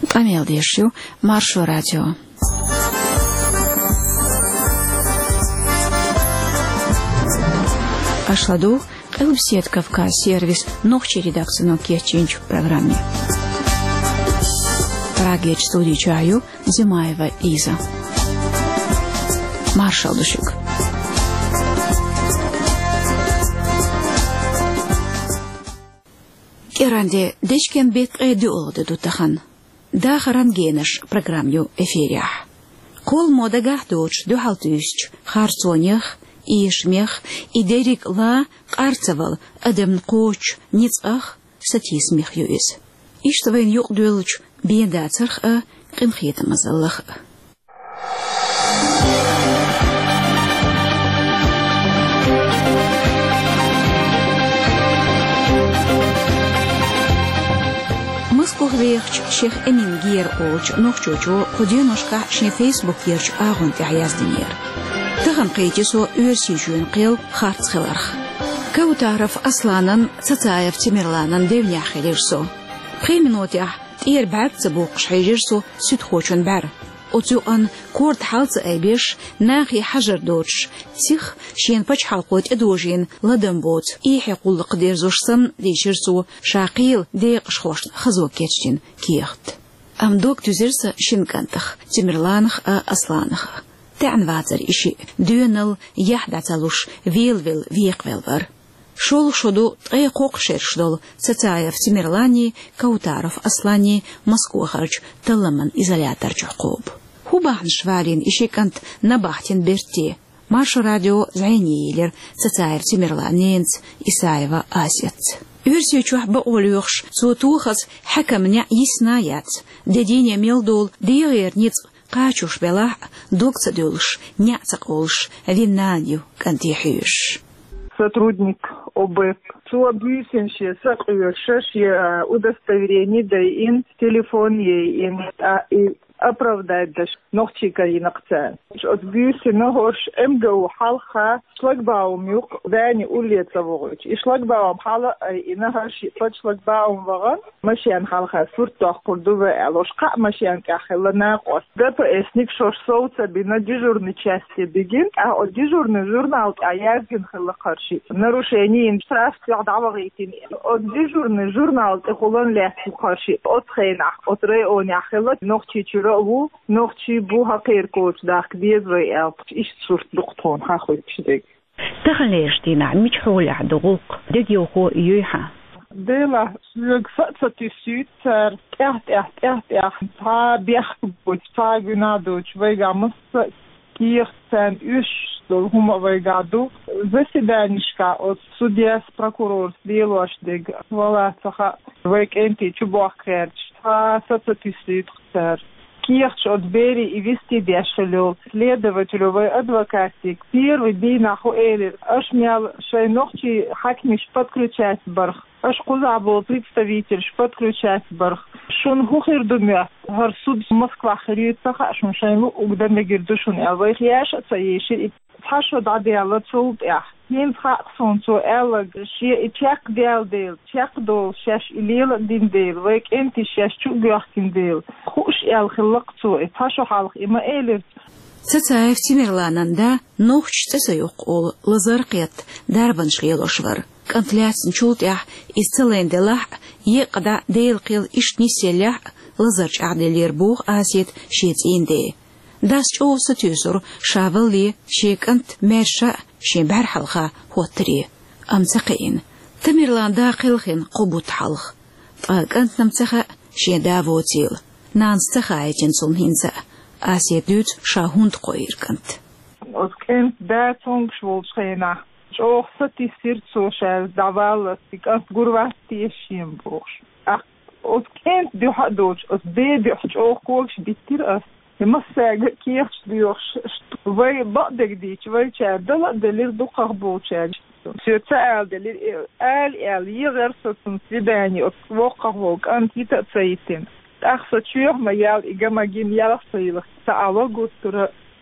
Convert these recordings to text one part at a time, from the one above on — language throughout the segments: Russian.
Амел Дешью, Маршо Радио. Ашладу, Элбсет Кавказ сервис, ногче редакцию Керченч в программе. Рагеч студии чаю, Зимаева Иза. Маршал Душик. Иранде дешкен бет эдюолды дутахан. Да харангенеш программю эфирях. Кол модагах доч духалтюсч, харцонях, ишмех, идерик ла карцевал, адем коч, ницах, сатисмех юис. Иштвен юкдюлч, бендацарх кимхита мазаллах. Москвовех шех Эмингер олч нохчочо ходеношка шне фейсбук ерч агон тяяздинер. Таган кайтисо уерсижун кел хартсхеларх. Каутаров Асланан Цацаев Тимирланан девняхелерсо. Преминотях ирбат цабук шхижерсо сютхочун бар. Оцюан корт халц айбеш нахи хажар доч тих шен пач халқот эдожин ладамбот ихи куллық дерзошсан дешерсу шақил дейқ шхош хазо кетчтин киехт. Амдок түзерса шинкантах Тимирланах Асланах. Тән ватер иши дюнал яхдаталуш вилвил виеквелвар. Шол шоду тғай қоқ шершдол Цацаев Тимирлани Каутаров Аслани Москвахарч талламан изолятор чуқуб. Хубахн швалин ишикант набахтин берти. Маршо радио зайнейлер Цацаев Тимирланинц Исаева Асец. Версию чухба олюхш сутухас хакамня яснаят. Дединя мелдол диерниц قاچوش بلا دوكس دولش نعتق олш винанью кантихиш. Сотрудник ОБЭП. Суабюсенши сакуешши удостоверение да ин телефон ей ин оправдать даш ногчика инакца. От бюсена хош МГУ халха шлагбаум юк вани улица вогоч. И шлагбаум хала инахаш шлагбаум ваган машиан халха суртах курдуве алошка машиан кахелана қос. ДПС ник шош соуца бина дежурной части бегин, а от дежурный журнал аязгин хилахарши. Нарушение штраф давагитин. От дежурный журнал техулан леху харши. От хейнах, от районе ахелат ногчи و نخچی بو حقیر کوچ داخل دیز وی ات ایش صورت دکتون ها خوی پشیدگ. تخلیشتی نعمیش حول عدوق دیگه خو یوها. دیلا سوگ فتی سوت تر تا بیخ بود تا گنادوچ وی گامس کیخ سن ایش دل هم وی گادو زسیدانیشکا от судья с прокурор دیلوش دیگ ولی سخا وی کنتی چوباخ کرد تا فتی سوت تر Кирч от Бери и вести дешелю следователю в адвокате. Первый день нахуэлер. Аж мял шайнохчи хакмиш подключать барх. Аж куза был представитель подключать барх. Шун хухер думя. Гар суд Москва хрит сахашун шайну угдан гирдушун. Алвай хияш цаеши. Хашо дадиала цултях. ين خاصون سو ألق شيء تشك ديل تشك دول شاش إليل دين ديل ويك أنت شاش شو جاكين ديل خوش خلق سو إتحشو حالق إما إيلر Цацаев Тимирлананда нохч цесаюқол лазарқет дарбан шлелошвар. Контляцин чултях исцеленделах еқада дейл қил ишниселях лазарч ағделер бух асет шетинде. داس جو ستيزور شابلي شيكنت ماشا شبار حلقة هوتري أمسقين تميرلان داخلخين قبوت حلق فاقنت نمسخة شي دافوتيل نانستخاية جنسون هنزا آسيدوت شاهوند قوير كنت أسكنت داتونج شولشينا جو ستيسير سوشال داوال سيكنت غرواتي شيم بوش أسكنت دي حدوش أسبيبي حجو كوكش بيتير أس مساج كيش ديوش وي بعدك ديش وي شاد لا دليل دقة بوشاد سيتسأل دليل آل يغرس سنسيباني أتوقع هوك أنت تأسيتين أخذ شيء ما يال إجمع جين يال صيله سأل قصر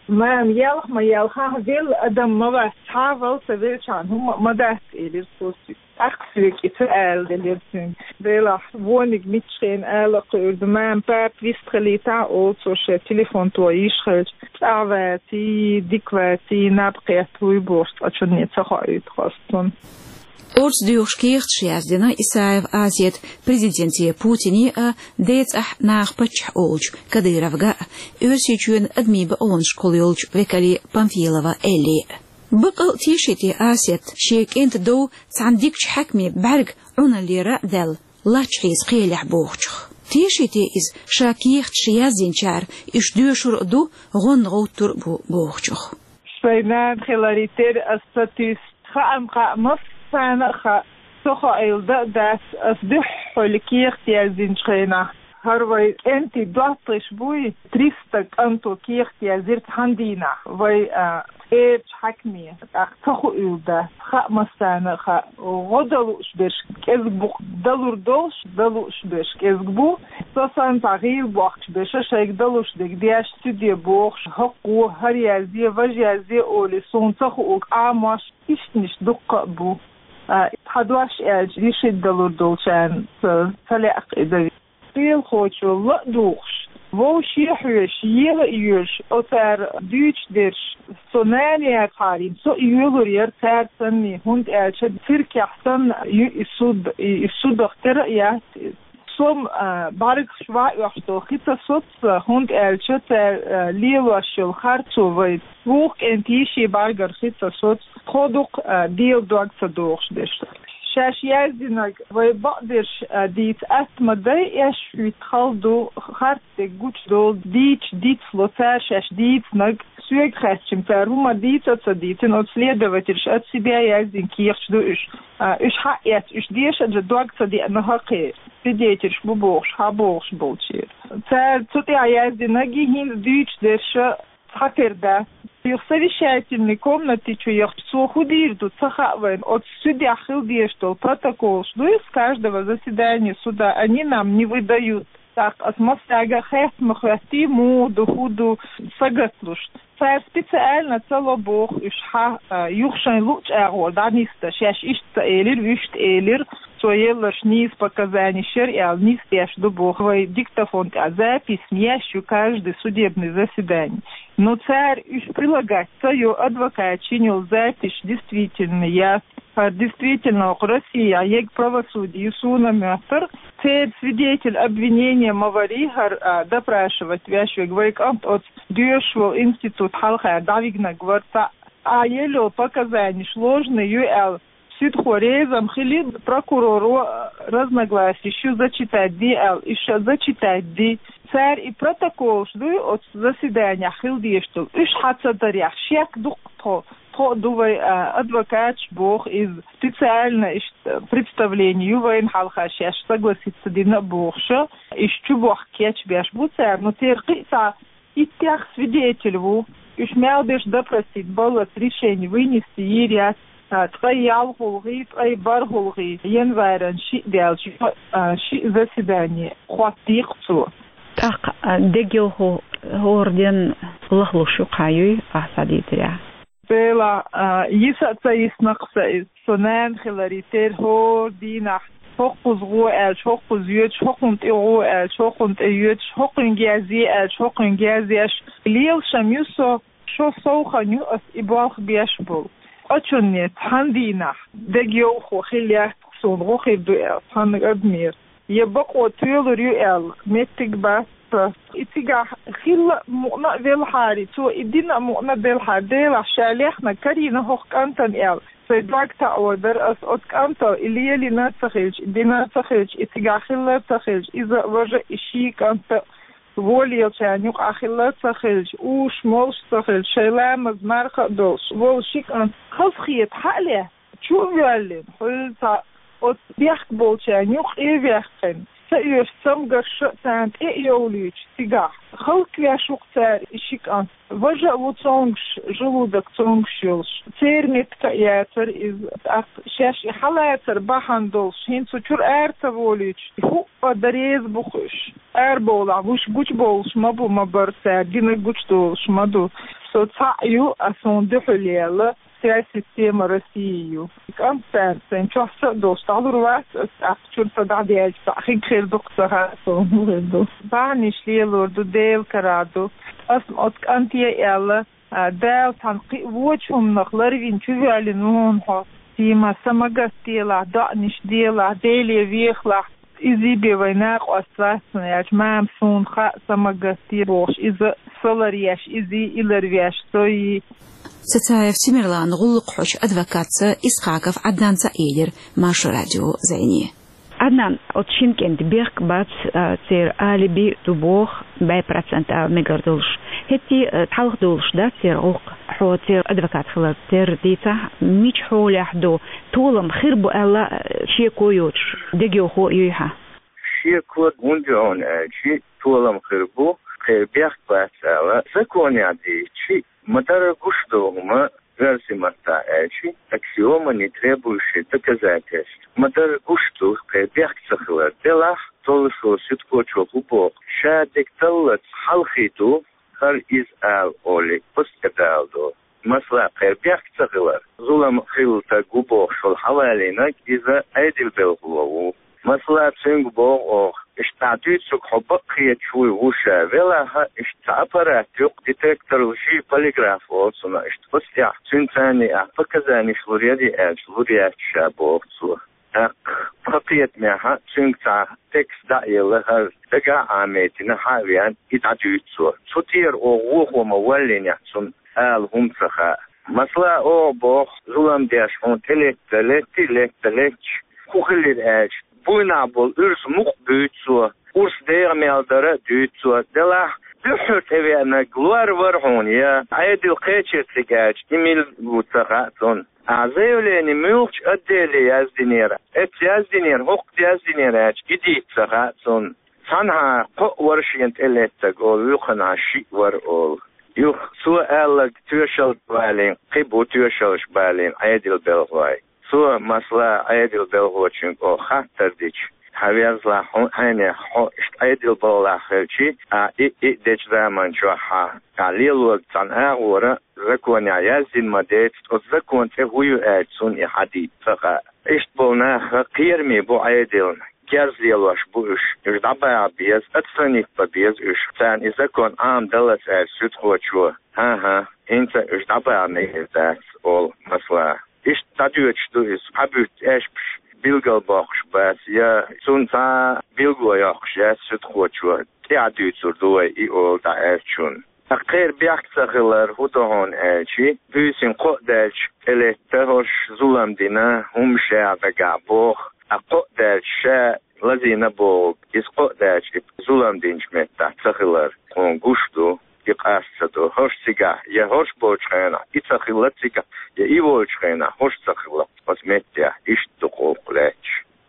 ما يالخ ما يالخ فيل أدم ما بس حاول سوي شان هم ما ده إلير سوسي أكثرك إتقال دليرتين بلا وونك ميتشين ألق ما باب ويستخليتا أو سوشي تليفون تويش خرج أعواتي ديكواتي نبقيت ويبورت أشون نتخايد خاصتون Орц дюшкихт шияздина Исаев азиет президенте Путини дейц нахпач олч Кадыровга өрсичүн адмиба он школюлч векали Памфилова Элли. Быкал тишити азиет шек энт до цандикч хакми барг уналира дел лачрис қилях бохчх. Тишити из шакихт шияздинчар иш дюшур ду гон гоутур бохчх. Швейнан хиларитер астатис хаам қамыс أنا سخا أيلدا داس أصدح لكيخ تيازين شخينا هروي أنت دواتش بوي تريستك أنتو كيخ تيازيرت هندينا وي إيرش حكمي سخو أيلدا خا مسانا خا غدلوش بيش كيزبو دلوش بيش كيزبو سوسان تغيير بوخش بيش شايك دلوش ديك دياش سيدي بوخش حقو هريازي وجازي أولي سون سخو أعماش إشنش دقة بو حدواش يشد دلور دولشان فلاق إذا فيل خوشو لا دوخش ووش يحوش يغيوش أتار دوش درش سونالي أقارين سو يغور يرتار سني هند أشد تركي أحسن يسود اختراع يا سوم بارك شواء وحدو خيطة صوت هند أشد ليواش الخارتو ويد ووك انتيشي بارجر خيطة صوت خودق ديل دوغ صدوغش دشت شاش يازدينك ويبقدرش ديت أسما داي إيش يتخلدو خارتك قوش دول ديت فلوتار شاش ديت نج سويق خاسشم تاروما ديت أتصديتن أتصليدواترش أتسيبيا يازدين كيخش دو إش حقيت إش ديش أجد دوغ صديق نهاقي بديترش ببوغش هابوغش بولشير تاروتي يازدينكي هين ديتش درش حكر ده совещательной комнате, что я худею, тут сахавен, от судья хилдия, что протокол, что из каждого заседания суда они нам не выдают. Так, от мостага хэф махвасти му доходу сагатлуш. Це спеціально целобох ишха юхшайн луч даниста, шаш ишта элир, вишт элир, соелаш низ показаний шер'ял, низ яш до бохвай диктофон, а запись ящу каждый судебный заседание. Но царь иш прилагать свое адвокат чинил запись действительно я действительно Россия ег правосудие сунамятор царь свидетель обвинения Маварихар допрашивать вящик вайкамт от Дюшвол институт халха давигна гварца а ело показания сложные юэл Сидхорезам хилид прокурору разногласий еще зачитать ди еще зачитать ди царь и протокол жду от заседания хилди что иш хацадарях шек дукто то дувай адвокат бог из специально представлению воин халхашаш согласится дина богша ищу бог кеч бяш буцар но теркиса и тех свидетелю иш мял беш допросить было решение вынести ерят твои алхулги, твои бархулги, январен ши делчи, ши заседание, хватихцу. Так, дегилху орден лахлушу каюй, асадитря. Бела, йисатса иснакса из сонан хиларитер хординах. Хокуз руэль, хокуз юч, хокунт ируэль, хокунт юч, хокун гязиэль, хокун гязиэш. Лил шамюсо, шо соуханю ас ибалх бешбул. أشوني تهندينا دقيو خليا صون روخي دوئل تهند أدمير يبقوا تيل ريؤل متك بس إتجاه خلا مؤنا بالحاري تو إدينا مؤنا بالحاري ديلا شاليحنا كرينا هوك أنتن إل سيدلاك تعودر أس أتك أنت إلي لنا تخيج إدينا تخيج إتجاه خلا تخيج إذا وجه إشيك أنت волил чанюк ахилла цахилж уш молш цахилж шейлам марха долш волшик ан хасхиет хале чувялин хулта от бях бол чанюк и вяхтен саюш самгаш тант и йолич тига халк яшук цар ишик ан важа вуцонгш желудок цонгшилш цернитка ятер из шаш халатер бахан долш хинцу чур эрта волич ху подарез бухуш эрбола вуш гуч болш мабу мабарса дина гуч долш маду تعيو أصون دحليلا سياسي سيستم روسيو كان سان شخص دوست عبروات أكتر صدادي أخي خير دكتورها صون بانيش ليلوردو ديل كرادو أسم أتك أنتي إلا ديل تنقي وجههم نقلر فين شو يعلنون ها فيما سمجستيلا دانش ديلا ديلي فيخلا إذا بيناق أساسنا يا جماعة سون خا سمجستي روش إذا سولارياش إذا إلرياش توي ستايف سيميرلان غلق حوش أدفكاتس إسقاقف عدنان سعيدر ماش راديو زيني عدنان أتشين كنت بيرك بات تير آلبي تبوخ باي برسنت ميجردولش هتي تحلق دولش دا تير غلق حو تير أدفكات خلال تير ديتا ميش حول يحدو طولم خربو ألا شي كويوش ديجيو خو يوها شي كود وندعون شي طولم خربو خير بيرك بات ألا سكون يعدي شي مدار гуштоума версимата эчи аксиома не требующие доказательств. Мадár гушту бяхцахлар делах толшо ситпочо хубок шадик таллат халхиту хар из ал оли постедалдо. Масла бяхцахлар зулам хилта губок шол хавалинак иза айдил белгулову. Масла цингбо اشتعديتك حبك يتشوي وشا ولا اشتعبرت يق ديتكتور وشي بوليغراف وصنا اشتبسيا سنتاني فكذاني شلوريدي شلوريات شابوك سو فقيت معها سنتا تكس دايله هر دقا عامتنا حاويان اتعديتسو سوتير او مولين يحسن هم سخا مثلا او بوخ ظلم ديش هون تلك كوخلير Buynabol ürs muq büyütsü, urs değmeldere düytsü, dela düşürt evene gloar var hon ya, aydil qeçirtligaç, imil butsagatun. Azevleni mülç addeli yazdinera, et yazdinera, hoq yazdinera, gidit sagatun. Sanha qo varşiyent elettek ol, yuqana şi var ol. Yuq su allag tüyşal balin, qibu tüyşal balin, aydil belgay. سو مثلا عيدل بالغوچن او خاطر دیچ هاویازلا هنه عيدل بالا خلچی ای دیچ زمان جوها قلیلو تنها ورا زکون یازین مدت او زکون ته هویو اتسون حدید فقا اشت بونا قیرمی بو عيدل گرزیلوش بوش دبا بیز اتسنیک بیز اش تن زکون ام دلت سوت خوچو ها انت اش دبا میزات اول مثلا İşte tadıyordu kabut eşmiş bilgal bakış bas ya sonta bilgo yakış ya süt koçu tadıyordu i ol da eşçun. Akır biaksaklar hudahon elçi büyüsün koddelç elette hoş zulam dina humşa da gaboh akoddelç lazina bol is koddelç zulam dinçmetta saklar on guştu يقاسدو هوش سيغا يا هوش بوچخنا يتخلت سيغا يا ايوچخنا هوش تخلت قسمتيا اشتقوق لاچ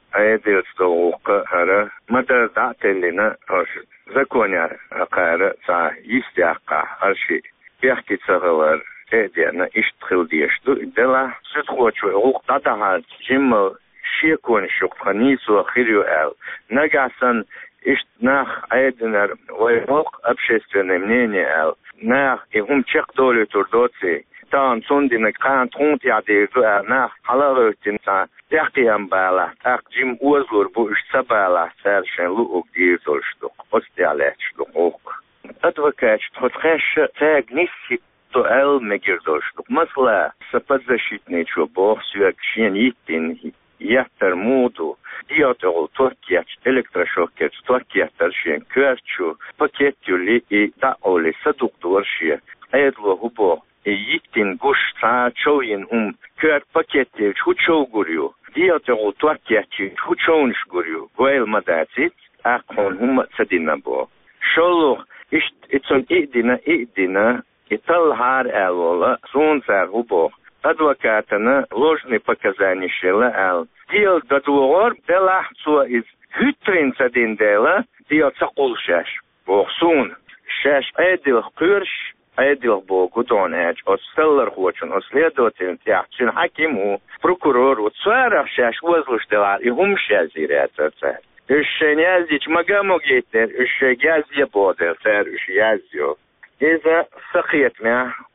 ايدلستوق هره مدى داتلنا هوش زكونيا قاره سا يستيقا هرشي بيحكي تسغلر ايدينا اشتخل ديشتو دلا ستخوچو اوق داتها جيمو شيكون شقنيسو خيريو ال نغاسن Ist nach Eidener, auch общественное мнение, nach ihm чек долю турдоци, там сундина кан тунт ядезу nach халалотин са тяхтиам бала, так жим узлур бу ишсабала сэршен лук дизолштук, остиалечтук ок. Адвокат хотхэш тэг нисси то эл мегирдолштук. Масла сапозащитный чубох сюакшен иттин яттер муду diotol Turkiyaç elektroşokkeç Turkiyattarşen körçü paketjuli i daoli saduktorşie edlo hubo yittin guş sa çoyin kör paketjel huçoguryu diotol Turkiyaçı huçonş guryu goel madacit akon sadina bo şolu ist itson idina ital har elola sunzer hubo адвокатына ложные показания шела ал. Дел договор дела цо из хитринца дела дел цакулшаш. Бохсун шаш эдил курш эдил богудон эч остеллер хочен следователь тяхчин хакиму прокурор цара шаш возлуштела и хумшазирятся. Ишенязич магамогетер ишегязье бодер цар ишязьё. Из-за сахиетмя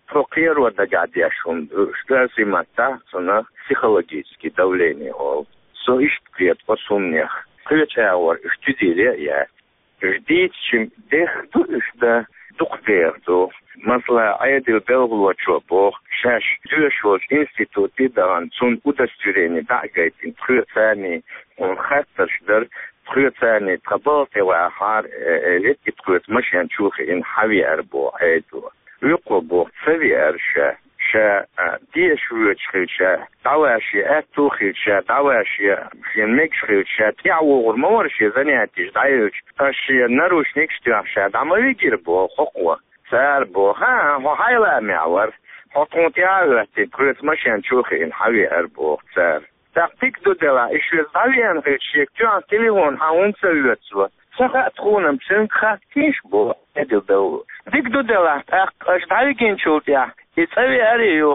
فقير ودقعد يشون شتاسي متى صنع психологически давление ол. Со ишткет посумнях. Кычаур иштидили я. Ждить чем дехту ишда духдерту. Масла айдил белвлочо бог. Шаш дюшвоч институты дан цун удостоверение дагайтин прюцани. Он хатташдер прюцани трабалте ва хар летки прюц машин чухи ин хавиар бо айду. Юко бо савиар ша. شا دیش رویش خیلشه داواشی اتو خیلشه داواشی خیل میکش خیلشه تیاوور مورشی زنیاتیش دایوش اشی نروش نکشتیافشه داموی گیر بو خوکو سر بو ها هایلا میاور خطون تیاوشتی پریس ماشین چوخی این حوی اربو سر تقیق دو دلا اشی زاویان خیلشی کتوان تلیفون هاون سویتسو سخت خونم سن خاتیش بو ادل دو دیگ دو دلا اش دایگین چولتیا يتسوي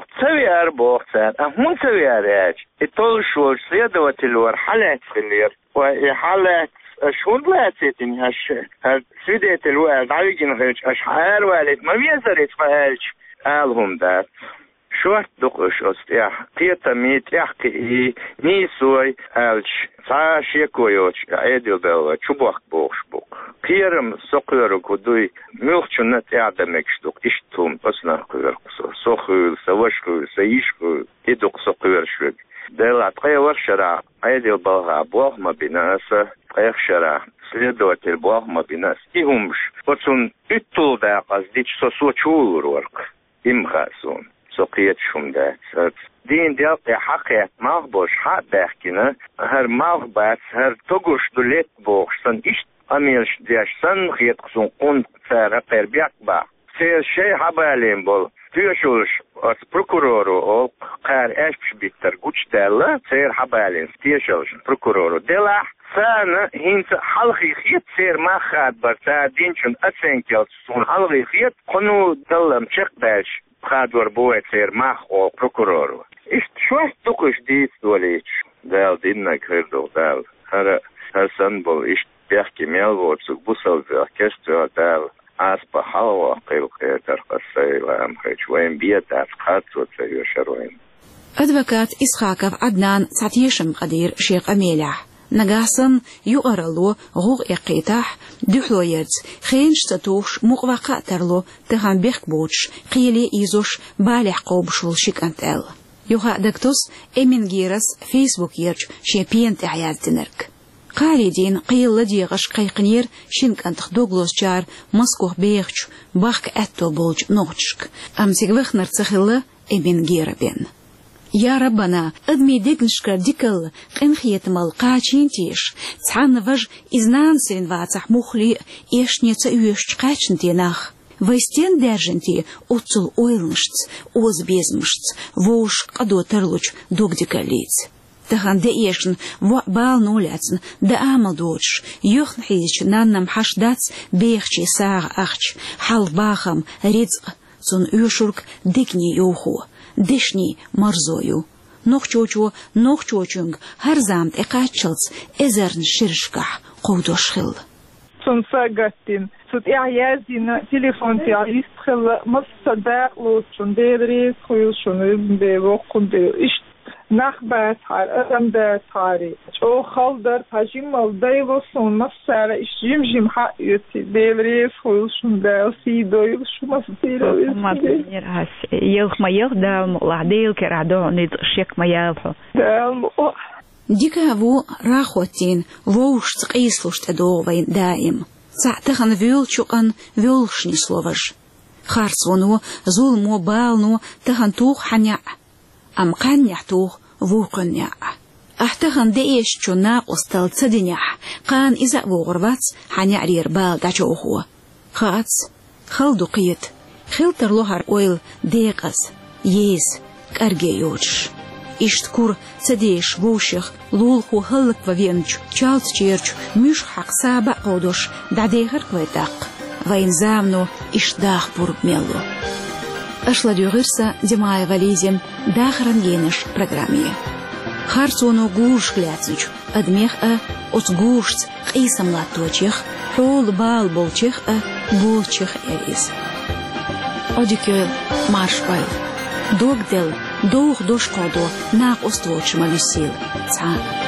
بوقتان هم تسوي أريج يطول شو следователь ورحلات خلير وحالات شون بلاتين هالش هالسيدة الوالد عايجين غيرش أشعار والد ما بيزر يتفعلش قالهم ذات شو دقش أستيح تيتا ميت يحكي نيسوي ألش ساشي كويوش عيدل دلوة شبوخ بوخش بوك كيرم سقيرو كدوي ميوخشو نت يعدمكش دوك إشتوم أصنا قيرقصو سوخيل سوشخيل سيشخيل يدوك سقير شوك ديلا تغير ورشرع عيدل بلغا بوغ ما بناسة تغير شرع следователь بوغ ما بناس إيهمش وطن إتول داقز ديش سوسو چول ورق إمخاسون سقيت شوم دات دين ديالتي حقيت مغبوش حق بحكينا هر مغبات هر توغوش دوليت بوغش سن إشت أميرش دياش سن خيط قصون قند سارة قربيك با سير شي حبالين بول تيوشولش أس بروكورورو أو قار أشبش بيكتر قوش دالا سير حبالين تيوشولش بروكورورو ديلا سانا هينت حلقي خيط سير ما خاد برتا دينشن أتسنكيل سون حلقي خيط قنو دلم شق باش خادور بويت سير ماخ أو بروكورورو إشت شوش تقش ديت دوليش دال دينا كردو دال هر سنبول إشت بيحكي ميلوت سوك بوصل في أكسترا دال أسبا حلوة قيل خيتر قصي لام خيش وين بيت أفقات وتسيو شروين أدفكات إسخاكف عدنان تعتيشم قدير شيخ أميلح نجاسن يقرلو غوغ إقيتاح دحلو يرز خينش تتوش مقوقع ترلو تهان بيخ بوش قيلي إيزوش بالح قوبش والشيك أنتال يوها دكتوس إمين جيرس فيسبوك يرج شيبين تعياد تنرك قاريدين قيل لديغش قيقنير شينك أنتخ دوغلوس جار مسكوه بيخش باخك أتو بولج نوتشك أمسيك وخ نرتخل إمين جير بين يا ربنا أدمي ديكنشكر ديكل قنخيت ملقاچين تيش تحان وج إزنان سين واتح مخلي إيشنيца уешч قاچنتينах ويستين دержنتي أوتل أويلنشت أوز بيزمشت ووش قدو ترلوچ دوغ ديكاليت تهان ديشن وقبال نولاتن دا آمل دوش يوخن حيش نانم حش داتس بيخشي ساغ أخش حال باخم رزق زن أوشورك ديكني يوخو دشني مرزويو نوخچوچونگ هر زامت اقاچلس ازرن شرشكح قودوش خل سون ساغتين سوت اعيازين تليفون تاع يستخل مصدق لوشون ديريس خويشون بيوقون ايش نخبات حال ادم ده تاري او خالدر تاجيمال دايوسون مسار جيم حق يتي ديريس خويشون ده سيدو شو مسيرو ما تنير هاس يوخ ما يخدا مقلعديل كرادو نيد شيك ما يافو ديكا هو راخوتين ووش تقيسلوش تدوغين دائم ساعتخن فيول شوقن فيولشني سلوفش خارصونو ظلمو بالنو تخن توخ حنيع أم قنيع توخ وقنيع أحتخن ديش شناق وستل تدنيح قان إذا وغربات حنيع رير بال داچوخو خاص خلدو قيت خلتر لوهر اويل ديقس يز كارجيوش إشتكور تديش ووشخ لولخو هلك وفينج چالت چيرچ مش حق سابع قودوش دعديهر كويتاق وين زامنو إشداخ بورب ميلو أشلا ديغرسا دماي вализем дахран енеш программе. Харцоно гуш гляцнч, адмех от гушц қисам латочих, хол бал болчих болчих эрис. Odikö marshbal. Dogdel, dog doshkodo, naq ostvochma lysil. Ta